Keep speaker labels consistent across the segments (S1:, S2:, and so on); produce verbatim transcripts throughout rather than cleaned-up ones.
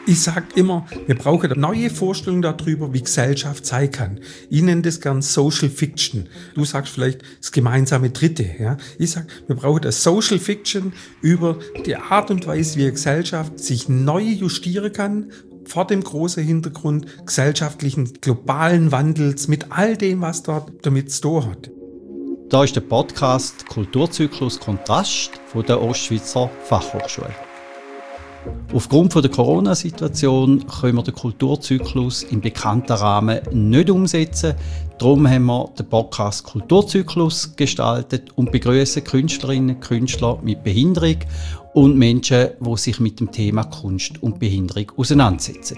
S1: Ich sage immer, wir brauchen eine neue Vorstellung darüber, wie Gesellschaft sein kann. Ich nenne das gern Social Fiction. Du sagst vielleicht das gemeinsame Dritte. Ja? Ich sage, wir brauchen eine Social Fiction über die Art und Weise, wie eine Gesellschaft sich neu justieren kann, vor dem großen Hintergrund gesellschaftlichen globalen Wandels mit all dem, was dort damit zu tun hat.
S2: Da ist der Podcast Kulturzyklus Kontrast von der Ostschweizer Fachhochschule. Aufgrund der Corona-Situation können wir den Kulturzyklus im bekannten Rahmen nicht umsetzen. Darum haben wir den Podcast Kulturzyklus gestaltet und begrüßen Künstlerinnen und Künstler mit Behinderung und Menschen, die sich mit dem Thema Kunst und Behinderung auseinandersetzen.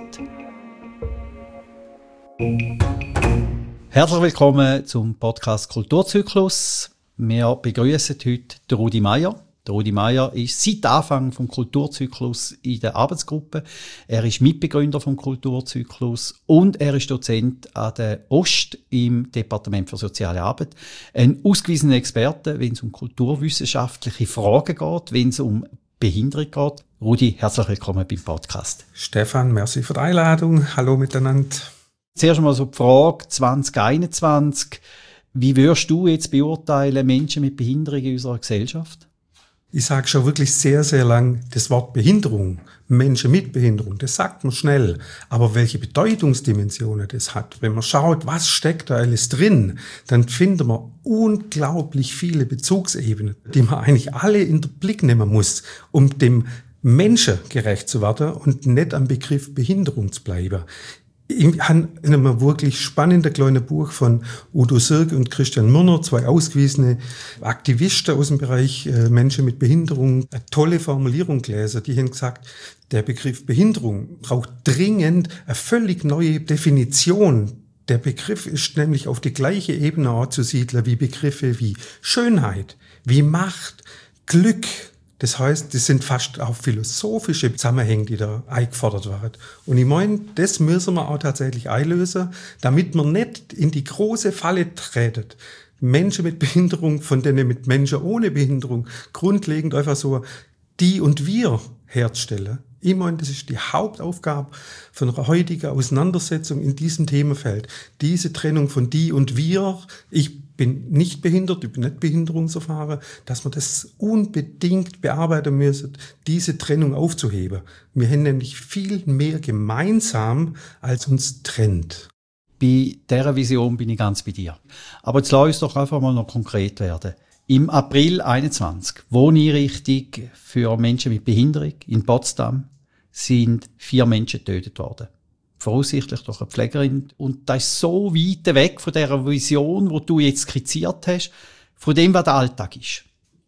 S2: Herzlich willkommen zum Podcast Kulturzyklus. Wir begrüßen heute den Rudi Meier. Der Rudi Meier ist seit Anfang vom Kulturzyklus in der Arbeitsgruppe. Er ist Mitbegründer vom Kulturzyklus und er ist Dozent an der Ost im Departement für soziale Arbeit. Ein ausgewiesener Experte, wenn es um kulturwissenschaftliche Fragen geht, wenn es um Behinderung geht. Rudi, herzlich willkommen beim Podcast.
S1: Stefan, merci für die Einladung. Hallo miteinander.
S2: Zuerst einmal so die Frage zwanzig einundzwanzig. Wie würdest du jetzt beurteilen Menschen mit Behinderung in unserer Gesellschaft?
S1: Ich sage schon wirklich sehr, sehr lang das Wort Behinderung, Menschen mit Behinderung, das sagt man schnell. Aber welche Bedeutungsdimensionen das hat, wenn man schaut, was steckt da alles drin, dann findet man unglaublich viele Bezugsebenen, die man eigentlich alle in den Blick nehmen muss, um dem Menschen gerecht zu werden und nicht am Begriff Behinderung zu bleiben. Ich habe in einem wirklich spannenden kleinen Buch von Udo Sirk und Christian Mürner, zwei ausgewiesene Aktivisten aus dem Bereich äh, Menschen mit Behinderung, eine tolle Formulierung gelesen. Die haben gesagt, der Begriff Behinderung braucht dringend eine völlig neue Definition. Der Begriff ist nämlich auf die gleiche Ebene anzusiedeln wie Begriffe wie Schönheit, wie Macht, Glück. Das heißt, das sind fast auch philosophische Zusammenhänge, die da eingefordert werden. Und ich meine, das müssen wir auch tatsächlich einlösen, damit man nicht in die große Falle treten. Menschen mit Behinderung, von denen mit Menschen ohne Behinderung, grundlegend einfach so die und wir herzustellen. Ich meine, das ist die Hauptaufgabe von einer heutigen Auseinandersetzung in diesem Themenfeld. Diese Trennung von die und wir, ich bin nicht behindert, ich bin nicht behinderungserfahren, dass wir das unbedingt bearbeiten müssen, diese Trennung aufzuheben. Wir haben nämlich viel mehr gemeinsam, als uns trennt.
S2: Bei dieser Vision bin ich ganz bei dir. Aber jetzt lass uns doch einfach mal noch konkret werden. Im April einundzwanzig, Wohneinrichtung für Menschen mit Behinderung in Potsdam, sind vier Menschen getötet worden. Voraussichtlich durch eine Pflegerin. Und das ist so weit weg von dieser Vision, die du jetzt skizziert hast, von dem, was der Alltag ist.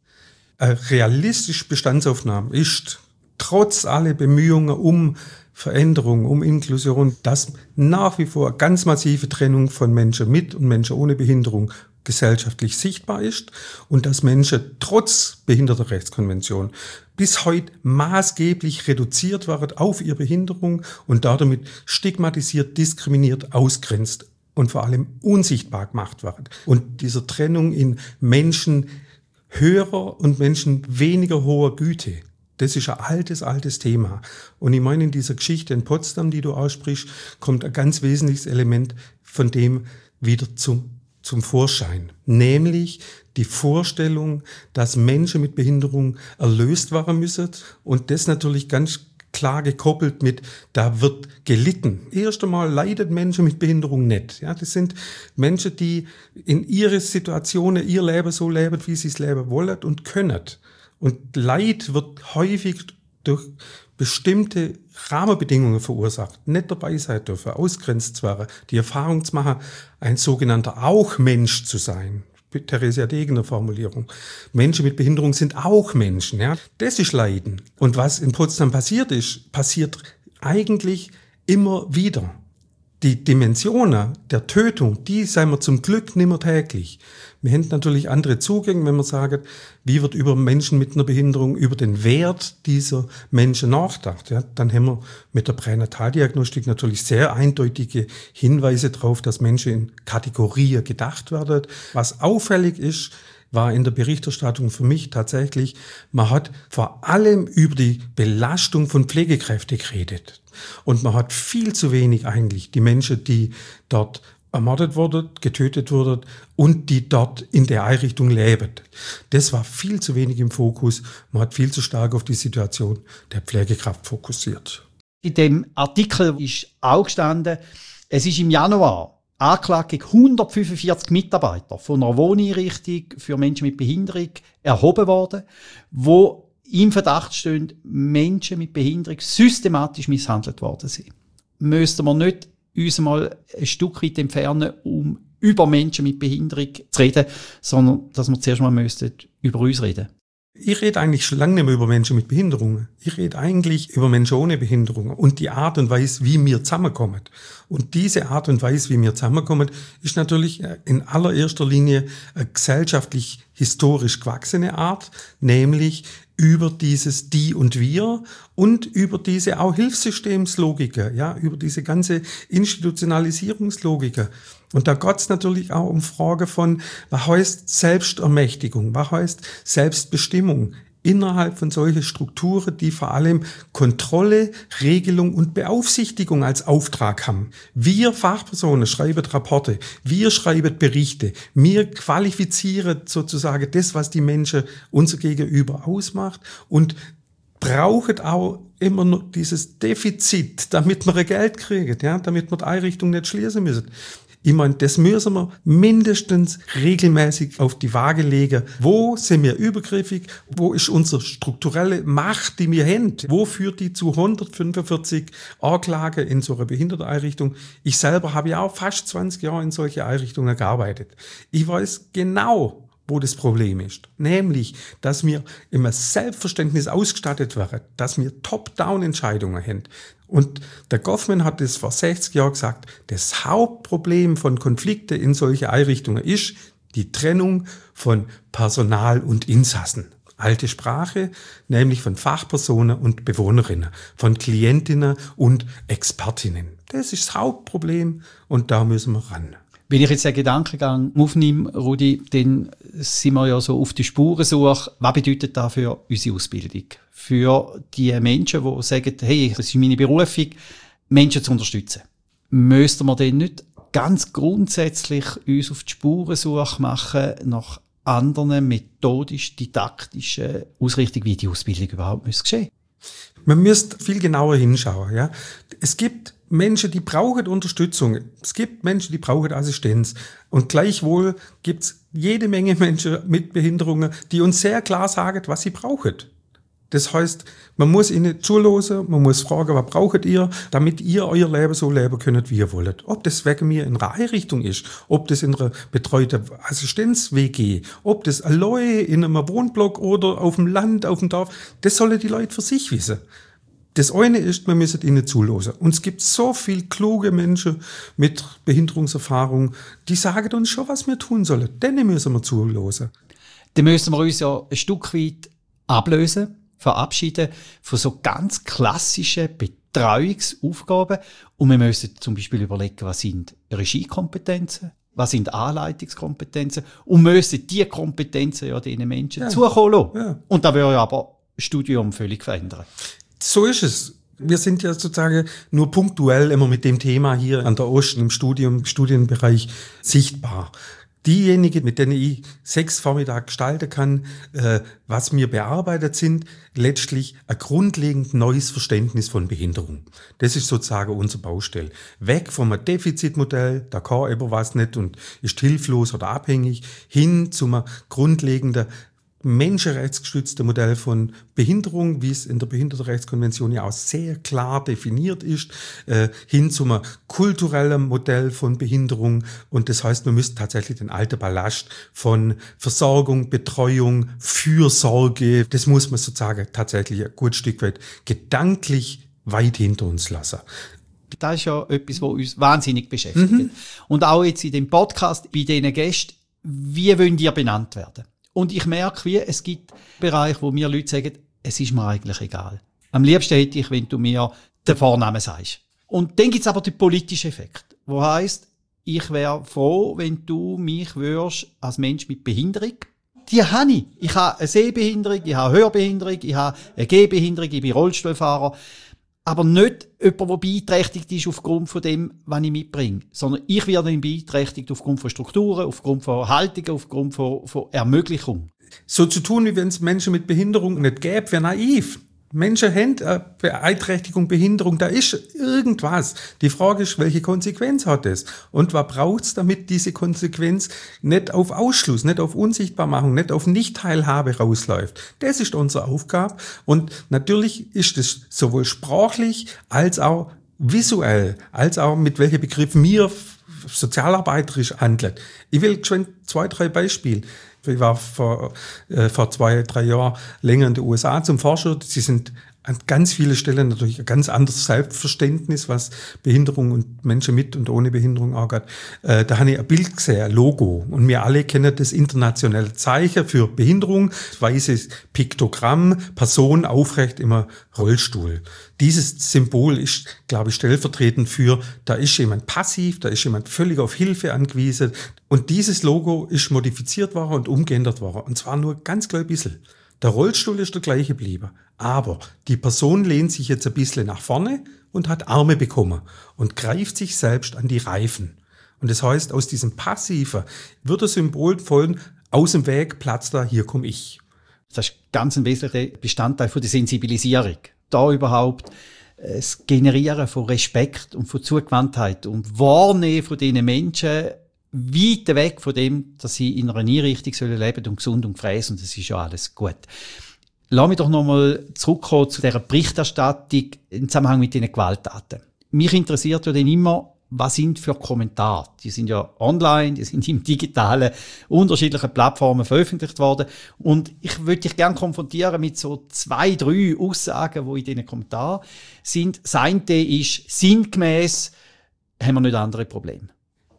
S1: Eine realistische Bestandsaufnahme ist, trotz aller Bemühungen um Veränderung, um Inklusion, dass nach wie vor eine ganz massive Trennung von Menschen mit und Menschen ohne Behinderung gesellschaftlich sichtbar ist und dass Menschen trotz Behindertenrechtskonvention bis heute maßgeblich reduziert werden auf ihre Behinderung und damit stigmatisiert, diskriminiert, ausgrenzt und vor allem unsichtbar gemacht werden. Und dieser Trennung in Menschen höherer und Menschen weniger hoher Güte, das ist ein altes, altes Thema. Und ich meine, in dieser Geschichte in Potsdam, die du aussprichst, kommt ein ganz wesentliches Element von dem wieder zum zum Vorschein, nämlich die Vorstellung, dass Menschen mit Behinderung erlöst werden müssen und das natürlich ganz klar gekoppelt mit, da wird gelitten. Erst einmal leiden Menschen mit Behinderung nicht. Ja, das sind Menschen, die in ihre Situationen, ihr Leben so leben, wie sie es leben wollen und können. Und Leid wird häufig durch bestimmte Rahmenbedingungen verursacht, nicht dabei sein dürfen, ausgrenzt zu werden, die Erfahrung zu machen, ein sogenannter Auch-Mensch zu sein. Theresia Degener Formulierung. Menschen mit Behinderung sind auch Menschen, ja. Das ist Leiden. Und was in Potsdam passiert ist, passiert eigentlich immer wieder. Die Dimensionen der Tötung, die sind wir zum Glück nicht mehr täglich. Wir haben natürlich andere Zugänge, wenn wir sagen, wie wird über Menschen mit einer Behinderung, über den Wert dieser Menschen nachgedacht. Ja, dann haben wir mit der Pränataldiagnostik natürlich sehr eindeutige Hinweise darauf, dass Menschen in Kategorien gedacht werden. Was auffällig ist, war in der Berichterstattung für mich tatsächlich, man hat vor allem über die Belastung von Pflegekräften geredet. Und man hat viel zu wenig eigentlich die Menschen, die dort ermordet wurden, getötet wurden und die dort in der Einrichtung leben. Das war viel zu wenig im Fokus. Man hat viel zu stark auf die Situation der Pflegekraft fokussiert.
S2: In dem Artikel ist auch gestanden, es ist im Januar Anklage gegen hundertfünfundvierzig Mitarbeiter von einer Wohneinrichtung für Menschen mit Behinderung erhoben worden, wo im Verdacht stehen, Menschen mit Behinderung systematisch misshandelt worden sind. Müssten wir nicht uns mal ein Stück weit entfernen, um über Menschen mit Behinderung zu reden, sondern dass wir zuerst mal müssten über uns reden?
S1: Ich rede eigentlich schon lange nicht mehr über Menschen mit Behinderungen. Ich rede eigentlich über Menschen ohne Behinderungen und die Art und Weise, wie wir zusammenkommen. Und diese Art und Weise, wie wir zusammenkommen, ist natürlich in allererster Linie eine gesellschaftlich historisch gewachsene Art, nämlich über dieses Die und Wir und über diese auch Hilfssystemslogiker, ja, über diese ganze Institutionalisierungslogiker. Und da geht's natürlich auch um Frage von, was heißt Selbstermächtigung, was heißt Selbstbestimmung innerhalb von solchen Strukturen, die vor allem Kontrolle, Regelung und Beaufsichtigung als Auftrag haben. Wir Fachpersonen schreiben Rapporte, wir schreiben Berichte, wir qualifizieren sozusagen das, was die Menschen unser Gegenüber ausmacht und brauchen auch immer noch dieses Defizit, damit wir Geld kriegen, ja, damit wir die Einrichtung nicht schließen müssen. Ich meine, das müssen wir mindestens regelmäßig auf die Waage legen. Wo sind wir übergriffig? Wo ist unsere strukturelle Macht, die wir haben? Wo führt die zu hundertfünfundvierzig Anklagen in so einer Behinderteneinrichtung? Ich selber habe ja auch fast zwanzig Jahre in solche Einrichtungen gearbeitet. Ich weiß genau, wo das Problem ist. Nämlich, dass wir immer Selbstverständnis ausgestattet werden, dass wir Top-Down-Entscheidungen haben. Und der Goffman hat das vor sechzig Jahren gesagt, das Hauptproblem von Konflikten in solche Einrichtungen ist die Trennung von Personal und Insassen. Alte Sprache, nämlich von Fachpersonen und Bewohnerinnen, von Klientinnen und Expertinnen. Das ist das Hauptproblem und da müssen wir ran.
S2: Wenn ich jetzt den Gedankengang aufnehme, Rudi, dann sind wir ja so auf die Spurensuche. Was bedeutet das für unsere Ausbildung? Für die Menschen, die sagen, hey, das ist meine Berufung, Menschen zu unterstützen. Müssten wir denn nicht ganz grundsätzlich uns auf die Spurensuche machen nach anderen methodisch-didaktischen Ausrichtungen, wie die Ausbildung überhaupt geschehen müsste?
S1: Man müsste viel genauer hinschauen. Ja? Es gibt Menschen, die brauchen Unterstützung. Es gibt Menschen, die brauchen Assistenz. Und gleichwohl gibt es jede Menge Menschen mit Behinderungen, die uns sehr klar sagen, was sie brauchen. Das heißt, man muss ihnen zuhören, man muss fragen, was braucht ihr, damit ihr euer Leben so leben könnt, wie ihr wollt. Ob das wegen mir in einer Einrichtung ist, ob das in einer betreuten Assistenz-W G, ob das allein in einem Wohnblock oder auf dem Land, auf dem Dorf, das sollen die Leute für sich wissen. Das eine ist, wir müssen ihnen zuhören. Und es gibt so viele kluge Menschen mit Behinderungserfahrung, die sagen uns schon, was wir tun sollen. Denen müssen wir zuhören.
S2: Dann müssen wir uns ja ein Stück weit ablösen, verabschieden von so ganz klassischen Betreuungsaufgaben. Und wir müssen zum Beispiel überlegen, was sind Regiekompetenzen, was sind Anleitungskompetenzen und müssen diese Kompetenzen ja diesen Menschen ja. zukommen lassen. Ja. Und da würde ja aber das Studium völlig verändern.
S1: So ist es. Wir sind ja sozusagen nur punktuell immer mit dem Thema hier an der Osten im Studium, Studienbereich sichtbar. Diejenigen, mit denen ich sechs Vormittag gestalten kann, äh, was mir bearbeitet sind, letztlich ein grundlegend neues Verständnis von Behinderung. Das ist sozusagen unsere Baustelle. Weg vom Defizitmodell, da kann eben was nicht und ist hilflos oder abhängig, hin zum grundlegenden menschenrechtsgestützte Modell von Behinderung, wie es in der Behindertenrechtskonvention ja auch sehr klar definiert ist, äh, hin zum kulturellen Modell von Behinderung. Und das heißt, man müsste tatsächlich den alten Ballast von Versorgung, Betreuung, Fürsorge, das muss man sozusagen tatsächlich ein gutes Stück weit gedanklich weit hinter uns lassen.
S2: Das ist ja etwas, was uns wahnsinnig beschäftigt. Mhm. Und auch jetzt in dem Podcast bei diesen Gästen, wie wollen die benannt werden? Und ich merke, wie es gibt Bereiche, wo mir Leute sagen, es ist mir eigentlich egal. Am liebsten hätte ich, wenn du mir den Vornamen sagst. Und dann gibt es aber den politischen Effekt, wo heisst, ich wäre froh, wenn du mich würdest als Mensch mit Behinderung die habe ich. Ich habe eine Sehbehinderung, ich habe eine Hörbehinderung, ich habe eine Gehbehinderung, ich bin Rollstuhlfahrer. Aber nicht jemand, der beeinträchtigt ist aufgrund von dem, was ich mitbringe. Sondern ich werde dann beeinträchtigt aufgrund von Strukturen, aufgrund von Haltungen, aufgrund von, von Ermöglichung.
S1: So zu tun, wie wenn es Menschen mit Behinderung nicht gäbe, wäre naiv. Menschen haben eine Beeinträchtigung, Behinderung, da ist irgendwas. Die Frage ist, welche Konsequenz hat es? Und was braucht's, damit diese Konsequenz nicht auf Ausschluss, nicht auf Unsichtbarmachung, nicht auf Nichtteilhabe rausläuft? Das ist unsere Aufgabe. Und natürlich ist es sowohl sprachlich als auch visuell, als auch mit welchen Begriffen wir sozialarbeiterisch handeln. Ich will schon zwei, drei Beispiele. Ich war vor, äh, vor zwei, drei Jahren länger in den U S A zum Forscher. Sie sind an ganz vielen Stellen natürlich ein ganz anderes Selbstverständnis, was Behinderung und Menschen mit und ohne Behinderung angeht. Äh, da habe ich ein Bild gesehen, ein Logo. Und wir alle kennen das internationale Zeichen für Behinderung, weißes Piktogramm, Person aufrecht im Rollstuhl. Dieses Symbol ist, glaube ich, stellvertretend für, da ist jemand passiv, da ist jemand völlig auf Hilfe angewiesen. Und dieses Logo ist modifiziert worden und umgeändert worden. Und zwar nur ganz klein bisschen. Der Rollstuhl ist der gleiche geblieben. Aber die Person lehnt sich jetzt ein bisschen nach vorne und hat Arme bekommen und greift sich selbst an die Reifen. Und das heißt, aus diesem Passiven wird das Symbol von aus dem Weg, Platz da, hier komme ich.
S2: Das ist ganz ein wesentlicher Bestandteil von der Sensibilisierung. Da überhaupt das Generieren von Respekt und von Zugewandtheit und Wahrnehmen von diesen Menschen weit weg von dem, dass sie in einer Einrichtung sollen leben und gesund und fräs und das ist ja alles gut. Lass mich doch nochmal zurückkommen zu dieser Berichterstattung im Zusammenhang mit diesen Gewalttaten. Mich interessiert ja dann immer, was sind für Kommentare? Die sind ja online, die sind im digitalen, unterschiedlichen Plattformen veröffentlicht worden. Und ich würde dich gerne konfrontieren mit so zwei, drei Aussagen, die in diesen Kommentaren sind. Das eine ist sinngemäß, haben wir nicht andere Probleme.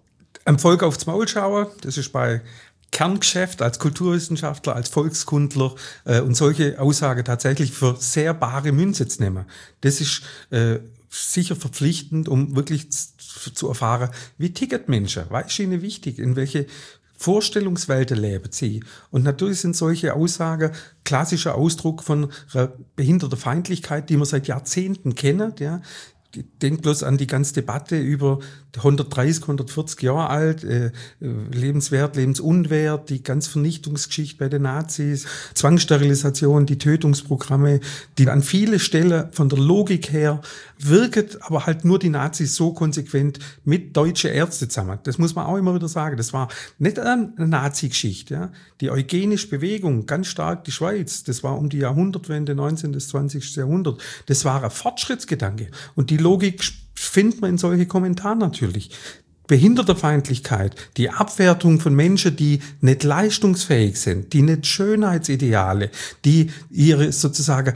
S1: Am Volk aufs Maul schauen, das ist bei Kerngeschäft als Kulturwissenschaftler, als Volkskundler äh, und solche Aussagen tatsächlich für sehr bare Münze zu nehmen. Das ist äh, sicher verpflichtend, um wirklich zu, zu erfahren, wie ticket Menschen, was ist ihnen wichtig, in welche Vorstellungswelten leben sie. Und natürlich sind solche Aussagen klassischer Ausdruck von einer Behindertenfeindlichkeit, die wir seit Jahrzehnten kennen, ja. Denk bloß an die ganze Debatte über hundertdreißig, hundertvierzig Jahre alt, äh, lebenswert, lebensunwert, die ganze Vernichtungsgeschichte bei den Nazis, Zwangssterilisation, die Tötungsprogramme, die an viele Stellen von der Logik her wirken, aber halt nur die Nazis so konsequent mit deutschen Ärzten zusammen. Das muss man auch immer wieder sagen. Das war nicht eine Nazi-Geschichte. Ja. Die eugenische Bewegung, ganz stark die Schweiz, das war um die Jahrhundertwende, neunzehnten bis zwanzigsten Jahrhundert. Das war ein Fortschrittsgedanke. Und die Logik findet man in solche Kommentare natürlich. Behindertenfeindlichkeit, die Abwertung von Menschen, die nicht leistungsfähig sind, die nicht Schönheitsideale, die ihre sozusagen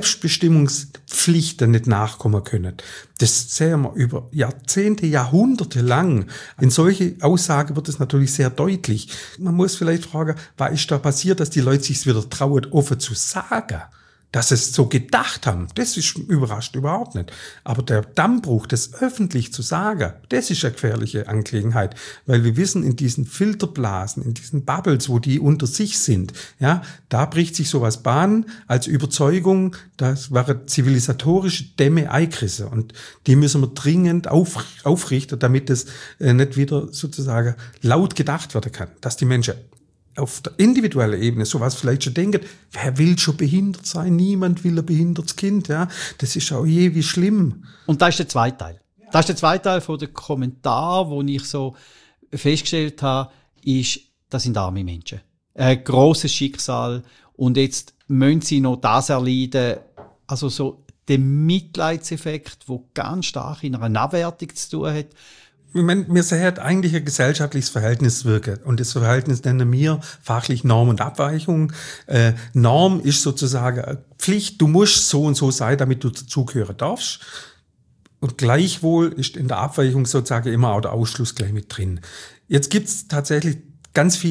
S1: Selbstbestimmungspflichten nicht nachkommen können. Das sehen wir über Jahrzehnte, Jahrhunderte lang. In solche Aussagen wird es natürlich sehr deutlich. Man muss vielleicht fragen, was ist da passiert, dass die Leute sich wieder trauen, offen zu sagen? Dass es so gedacht haben, das ist überrascht überhaupt nicht. Aber der Dammbruch, das öffentlich zu sagen, das ist eine gefährliche Angelegenheit. Weil wir wissen, in diesen Filterblasen, in diesen Bubbles, wo die unter sich sind, ja, da bricht sich sowas Bahn als Überzeugung, das waren zivilisatorische Dämme eingerissen. Und die müssen wir dringend auf, aufrichten, damit es äh, nicht wieder sozusagen laut gedacht werden kann. Dass die Menschen auf der individuellen Ebene sowas vielleicht schon denken, wer will schon behindert sein? Niemand will ein behindertes Kind, ja. Das ist auch je wie schlimm.
S2: Und das ist der zweite Teil. Das ist der zweite Teil von dem Kommentar, wo ich so festgestellt habe, ist, das sind arme Menschen. Ein grosses Schicksal. Und jetzt müssen sie noch das erleiden. Also so der Mitleidseffekt, der ganz stark in einer Abwertung zu tun hat.
S1: Ich meine, wir sehen eigentlich ein gesellschaftliches Verhältnis wirken. Und das Verhältnis nennen wir fachlich Norm und Abweichung. Äh, Norm ist sozusagen eine Pflicht. Du musst so und so sein, damit du dazugehören darfst. Und gleichwohl ist in der Abweichung sozusagen immer auch der Ausschluss gleich mit drin. Jetzt gibt's tatsächlich ganz viele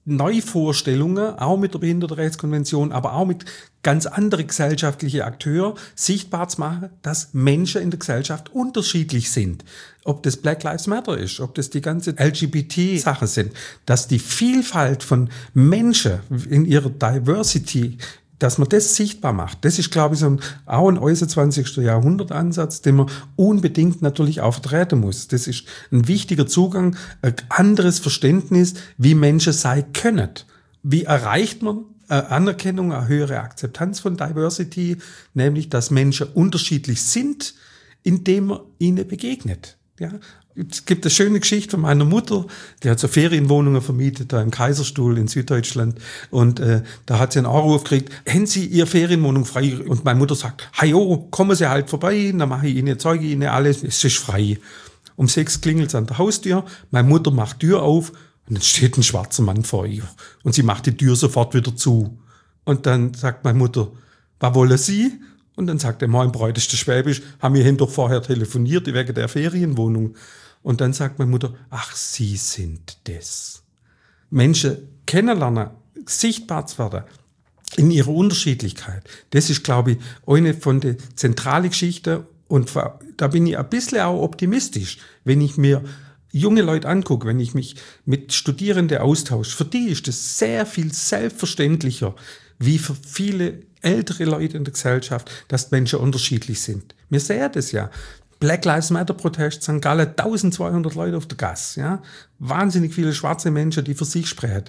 S1: Neuvorstellungen, auch mit der Behindertenrechtskonvention, aber auch mit ganz anderen gesellschaftlichen Akteuren sichtbar zu machen, dass Menschen in der Gesellschaft unterschiedlich sind. Ob das Black Lives Matter ist, ob das die ganze L G B T-Sache sind, dass die Vielfalt von Menschen in ihrer Diversity, dass man das sichtbar macht. Das ist, glaube ich, so ein, auch ein äußerst zwanzigsten Jahrhundert-Ansatz, den man unbedingt natürlich auch vertreten muss. Das ist ein wichtiger Zugang, ein anderes Verständnis, wie Menschen sein können. Wie erreicht man eine Anerkennung, eine höhere Akzeptanz von Diversity, nämlich, dass Menschen unterschiedlich sind, indem man ihnen begegnet. Ja? Es gibt eine schöne Geschichte von meiner Mutter, die hat so Ferienwohnungen vermietet, da im Kaiserstuhl in Süddeutschland, und äh, da hat sie einen Anruf gekriegt, haben Sie Ihre Ferienwohnung frei? Und meine Mutter sagt, hajo, kommen Sie halt vorbei, dann mache ich Ihnen, zeige ich Ihnen alles, es ist frei. Um sechs klingelt es an der Haustür, meine Mutter macht Tür auf, und dann steht ein schwarzer Mann vor ihr, und sie macht die Tür sofort wieder zu. Und dann sagt meine Mutter, was wollen Sie? Und dann sagt er, mein Bräuteste Schwäbisch, haben wir doch vorher telefoniert wegen der Ferienwohnung. Und dann sagt meine Mutter, ach, Sie sind das. Menschen kennenlernen, sichtbar zu werden, in ihrer Unterschiedlichkeit. Das ist, glaube ich, eine von den zentralen Geschichten. Und da bin ich ein bisschen auch optimistisch, wenn ich mir junge Leute angucke, wenn ich mich mit Studierenden austausche. Für die ist das sehr viel selbstverständlicher, wie für viele ältere Leute in der Gesellschaft, dass Menschen unterschiedlich sind. Wir sehen das ja. Black Lives Matter Protest, Sankt Gallen, eintausendzweihundert Leute auf der Gasse, ja. Wahnsinnig viele schwarze Menschen, die für sich sprechen.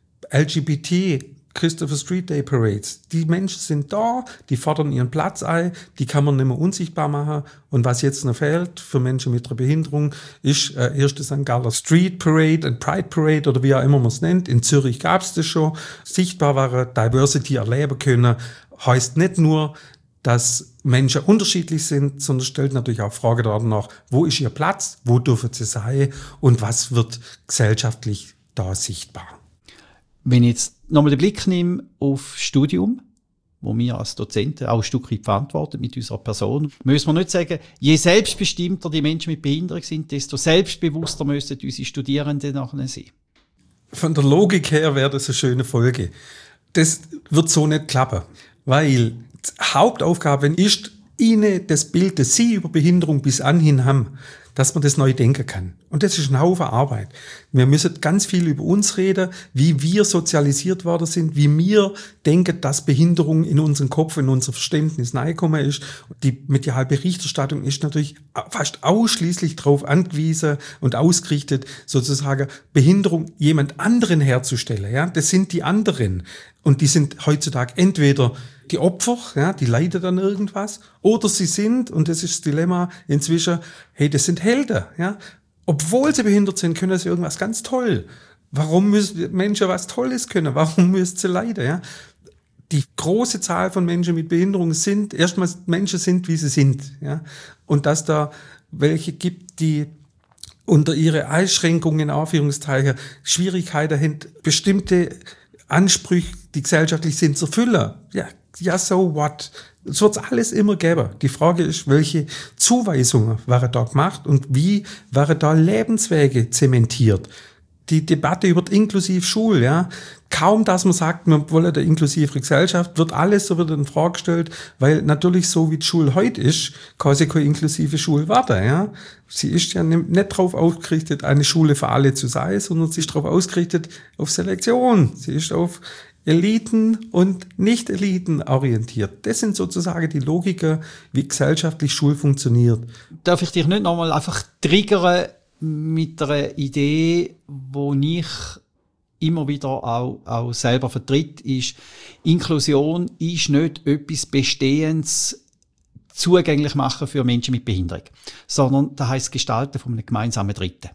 S1: L G B T, Christopher Street Day Parades. Die Menschen sind da, die fordern ihren Platz ein, die kann man nicht mehr unsichtbar machen. Und was jetzt noch fehlt für Menschen mit einer Behinderung, ist äh, erste Sankt Galler Street Parade, ein Pride Parade oder wie auch immer man es nennt. In Zürich gab es das schon. Sichtbar war Diversity erleben können. Heißt nicht nur, dass Menschen unterschiedlich sind, sondern stellt natürlich auch Frage danach, wo ist ihr Platz, wo dürfen sie sein und was wird gesellschaftlich da sichtbar.
S2: Wenn ich jetzt nochmal den Blick nehme auf Studium, wo wir als Dozenten auch ein Stück weit verantworten mit unserer Person, müssen wir nicht sagen, je selbstbestimmter die Menschen mit Behinderung sind, desto selbstbewusster müssen unsere Studierenden nachher sein.
S1: Von der Logik her wäre das eine schöne Folge. Das wird so nicht klappen, weil die Hauptaufgabe ist, ihnen das Bild, das sie über Behinderung bis anhin haben, dass man das neu denken kann. Und das ist ein Haufen Arbeit. Wir müssen ganz viel über uns reden, wie wir sozialisiert worden sind, wie wir denken, dass Behinderung in unseren Kopf, in unser Verständnis reingekommen ist. Die mediale Berichterstattung ist natürlich fast ausschließlich darauf angewiesen und ausgerichtet, sozusagen Behinderung jemand anderen herzustellen. Ja, das sind die anderen. Und die sind heutzutage entweder die Opfer, ja, die leiden dann irgendwas, oder sie sind, und das ist das Dilemma inzwischen, hey, das sind Helden, ja. Obwohl sie behindert sind, können sie irgendwas ganz toll. Warum müssen Menschen was Tolles können? Warum müssen sie leiden, ja? Die große Zahl von Menschen mit Behinderung sind, erstmal Menschen sind, wie sie sind, ja. Und dass da welche gibt, die unter ihre Einschränkungen, in Anführungszeichen, Schwierigkeiten haben, bestimmte Ansprüche, die gesellschaftlich sind, zu erfüllen. Ja, ja, so what? Es wird alles immer geben. Die Frage ist, welche Zuweisungen waren da gemacht und wie waren da Lebenswege zementiert? Die Debatte über die inklusive Schule, ja. Kaum, dass man sagt, wir wollen eine inklusive Gesellschaft, wird alles so wieder in Frage gestellt, weil natürlich so wie die Schule heute ist, kann sie keine inklusive Schule werden, ja. Sie ist ja nicht darauf ausgerichtet, eine Schule für alle zu sein, sondern sie ist darauf ausgerichtet auf Selektion. Sie ist auf Eliten und Nicht-Eliten orientiert. Das sind sozusagen die Logiken, wie gesellschaftlich Schule funktioniert.
S2: Darf ich dich nicht nochmal einfach triggern mit einer Idee, wo ich immer wieder auch, auch selber vertritt, ist, Inklusion ist nicht etwas Bestehendes zugänglich machen für Menschen mit Behinderung, sondern das heisst Gestalten von einem gemeinsamen Dritten.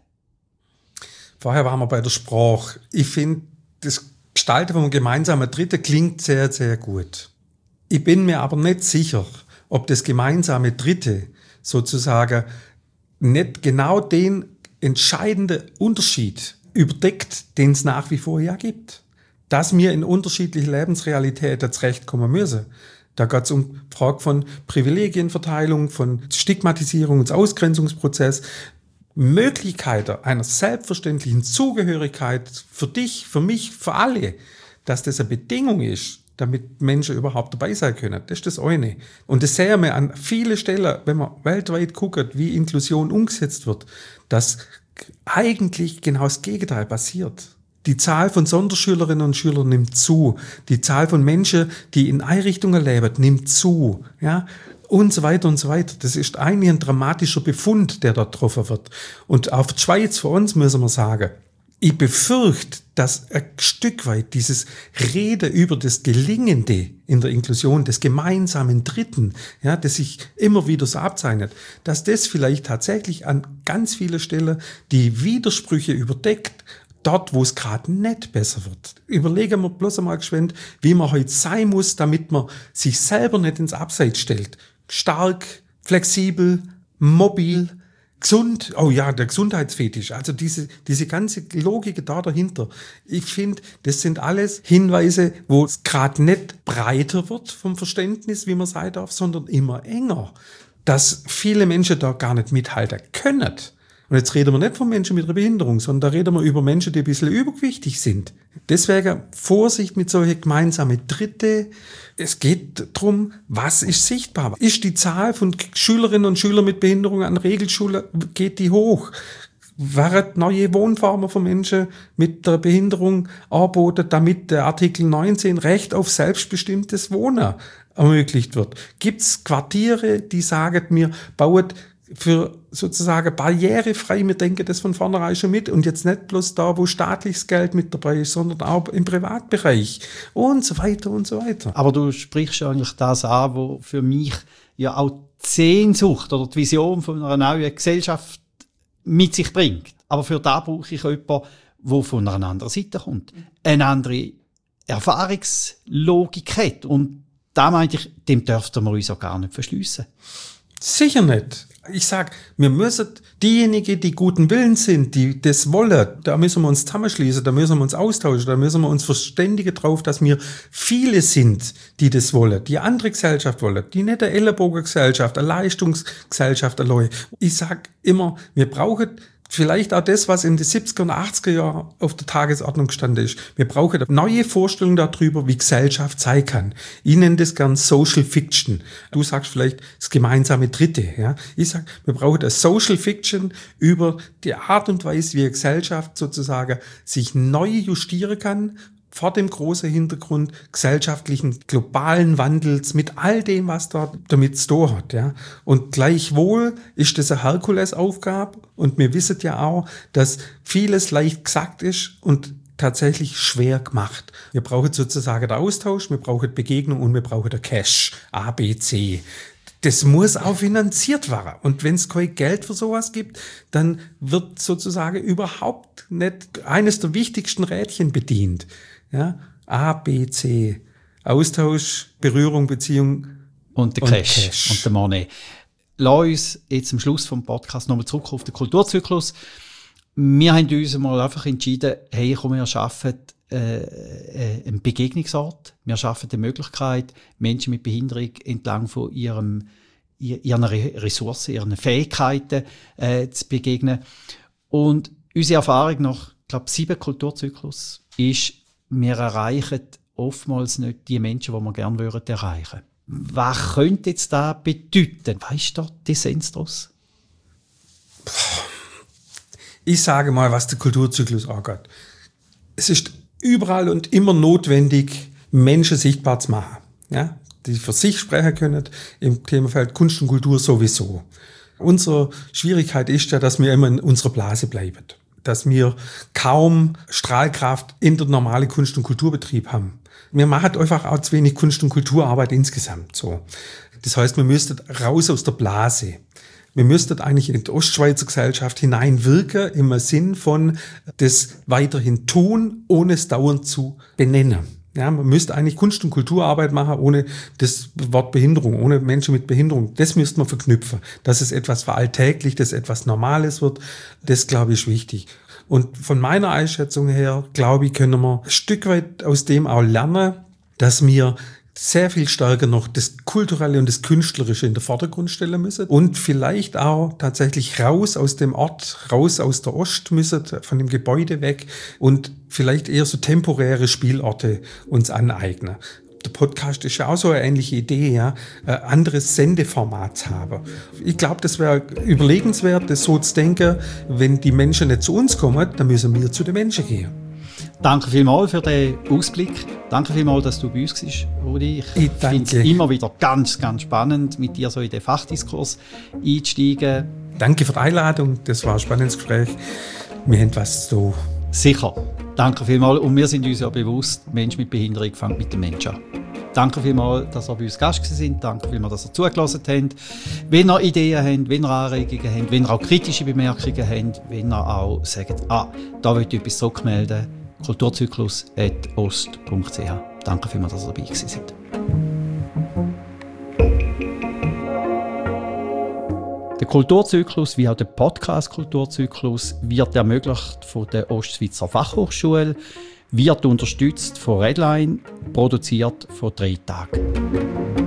S1: Vorher waren wir bei der Sprache. Ich finde, das Gestalten von einem gemeinsamen Dritten klingt sehr, sehr gut. Ich bin mir aber nicht sicher, ob das gemeinsame Dritte sozusagen nicht genau den entscheidenden Unterschied überdeckt, den es nach wie vor ja gibt. Dass wir in unterschiedliche Lebensrealitäten zurechtkommen müssen. Da geht es um die Frage von Privilegienverteilung, von Stigmatisierung und Ausgrenzungsprozess. Möglichkeiten einer selbstverständlichen Zugehörigkeit für dich, für mich, für alle, dass das eine Bedingung ist, damit Menschen überhaupt dabei sein können. Das ist das eine. Und das sehen wir an vielen Stellen, wenn man weltweit guckt, wie Inklusion umgesetzt wird, dass eigentlich genau das Gegenteil passiert. Die Zahl von Sonderschülerinnen und Schülern nimmt zu. Die Zahl von Menschen, die in Einrichtungen leben, nimmt zu. Ja, und so weiter und so weiter. Das ist eigentlich ein dramatischer Befund, der dort getroffen wird. Und auf die Schweiz, für uns, müssen wir sagen, ich befürchte, dass ein Stück weit dieses Reden über das Gelingende in der Inklusion, des gemeinsamen Dritten, ja, das sich immer wieder so abzeichnet, dass das vielleicht tatsächlich an ganz vielen Stellen die Widersprüche überdeckt, dort, wo es gerade nicht besser wird. Überlegen wir bloß einmal geschwind, wie man heute sein muss, damit man sich selber nicht ins Abseits stellt. Stark, flexibel, mobil, gesund. Oh ja, der Gesundheitsfetisch. Also diese, diese ganze Logik da dahinter. Ich finde, das sind alles Hinweise, wo es gerade nicht breiter wird vom Verständnis, wie man sagen darf, sondern immer enger. Dass viele Menschen da gar nicht mithalten können. Und jetzt reden wir nicht von Menschen mit einer Behinderung, sondern da reden wir über Menschen, die ein bisschen übergewichtig sind. Deswegen Vorsicht mit solchen gemeinsamen Dritte. Es geht darum, was ist sichtbar? Ist die Zahl von Schülerinnen und Schülern mit Behinderung an Regelschulen, geht die hoch? Werden neue Wohnformen von Menschen mit der Behinderung angeboten, damit der Artikel neunzehn Recht auf selbstbestimmtes Wohnen ermöglicht wird? Gibt es Quartiere, die sagen mir, baut für sozusagen barrierefrei, wir denken das von vornherein schon mit und jetzt nicht bloß da, wo staatliches Geld mit dabei ist, sondern auch im Privatbereich und so weiter und so weiter.
S2: Aber du sprichst eigentlich das an, wo für mich ja auch die Sehnsucht oder die Vision von einer neuen Gesellschaft mit sich bringt. Aber für da brauche ich jemanden, der von einer anderen Seite kommt. Eine andere Erfahrungslogik hat. Und da meinte ich, dem dürften wir uns auch gar nicht verschliessen.
S1: Sicher nicht. Ich sag, wir müssen diejenigen, die guten Willens sind, die das wollen, da müssen wir uns zusammenschließen, da müssen wir uns austauschen, da müssen wir uns verständigen drauf, dass wir viele sind, die das wollen, die andere Gesellschaft wollen, die nicht eine Ellenbogengesellschaft, eine Leistungsgesellschaft allein. Ich sag immer, wir brauchen vielleicht auch das, was in den siebziger und achtziger Jahren auf der Tagesordnung gestanden ist. Wir brauchen eine neue Vorstellung darüber, wie Gesellschaft sein kann. Ich nenne das gern Social Fiction. Du sagst vielleicht das gemeinsame Dritte. Ja? Ich sag, wir brauchen eine Social Fiction über die Art und Weise, wie eine Gesellschaft sozusagen sich neu justieren kann, vor dem großen Hintergrund gesellschaftlichen globalen Wandels mit all dem, was da damit zu tun hat. Ja. Und gleichwohl ist das eine Herkulesaufgabe und wir wissen ja auch, dass vieles leicht gesagt ist und tatsächlich schwer gemacht. Wir brauchen sozusagen den Austausch, wir brauchen Begegnung und wir brauchen den Cash, A, B, C. Das muss auch finanziert werden. Und wenn es kein Geld für sowas gibt, dann wird sozusagen überhaupt nicht eines der wichtigsten Rädchen bedient. Ja, A, B, C. Austausch, Berührung, Beziehung
S2: und der Cash, und Cash und der Money. Lass uns jetzt am Schluss vom Podcast nochmal zurück auf den Kulturzyklus. Wir haben uns mal einfach entschieden, hey, komm, wir schaffen äh, einen Begegnungsort. Wir schaffen die Möglichkeit, Menschen mit Behinderung entlang von ihrem, ihren Ressourcen, ihren Fähigkeiten äh, zu begegnen. Und unsere Erfahrung nach, ich glaube, sieben Kulturzyklus ist, wir erreichen oftmals nicht die Menschen, die wir gerne würden erreichen. Was könnte jetzt da bedeuten? Was ist da die Essenz daraus?
S1: Ich sage mal, was der Kulturzyklus angeht. Es ist überall und immer notwendig, Menschen sichtbar zu machen. Ja? Die für sich sprechen können, im Themenfeld Kunst und Kultur sowieso. Unsere Schwierigkeit ist ja, dass wir immer in unserer Blase bleiben. Dass wir kaum Strahlkraft in der normalen Kunst- und Kulturbetrieb haben. Wir machen einfach auch zu wenig Kunst- und Kulturarbeit insgesamt so. Das heißt, wir müssten raus aus der Blase. Wir müssten eigentlich in die Ostschweizer Gesellschaft hineinwirken, im Sinn von das weiterhin tun, ohne es dauernd zu benennen. Ja, man müsste eigentlich Kunst- und Kulturarbeit machen, ohne das Wort Behinderung, ohne Menschen mit Behinderung. Das müsste man verknüpfen. Dass es etwas veralltäglich, dass etwas Normales wird, das, glaube ich, ist wichtig. Und von meiner Einschätzung her, glaube ich, können wir ein Stück weit aus dem auch lernen, dass wir sehr viel stärker noch das Kulturelle und das Künstlerische in den Vordergrund stellen müssen und vielleicht auch tatsächlich raus aus dem Ort, raus aus der Ost müssen, von dem Gebäude weg und vielleicht eher so temporäre Spielorte uns aneignen. Der Podcast ist ja auch so eine ähnliche Idee, ja, ein anderes Sendeformat zu haben. Ich glaube, das wäre überlegenswert, das so zu denken, wenn die Menschen nicht zu uns kommen, dann müssen wir zu den Menschen gehen.
S2: Danke vielmals für den Ausblick. Danke vielmals, dass du bei uns warst, Rudi. Ich,
S1: ich
S2: finde es immer wieder ganz, ganz spannend, mit dir so in den Fachdiskurs einzusteigen.
S1: Danke für die Einladung, das war ein spannendes Gespräch. Wir haben was zu.
S2: Sicher. Danke vielmals. Und wir sind uns ja bewusst, Mensch mit Behinderung fängt mit dem Menschen an. Danke vielmals, dass ihr bei uns Gast sind. Danke vielmals, dass ihr zugelassen habt. Wenn ihr Ideen habt, wenn ihr Anregungen habt, wenn ihr auch kritische Bemerkungen habt, wenn ihr auch sagt, ah, da will ich etwas zurückmelden, kulturzyklus at ost punkt c h. Danke vielmals, dass ihr dabei seid. Der Kulturzyklus, wie auch der Podcast Kulturzyklus, wird ermöglicht von der Ostschweizer Fachhochschule, wird unterstützt von Redline, produziert von drei Tagen.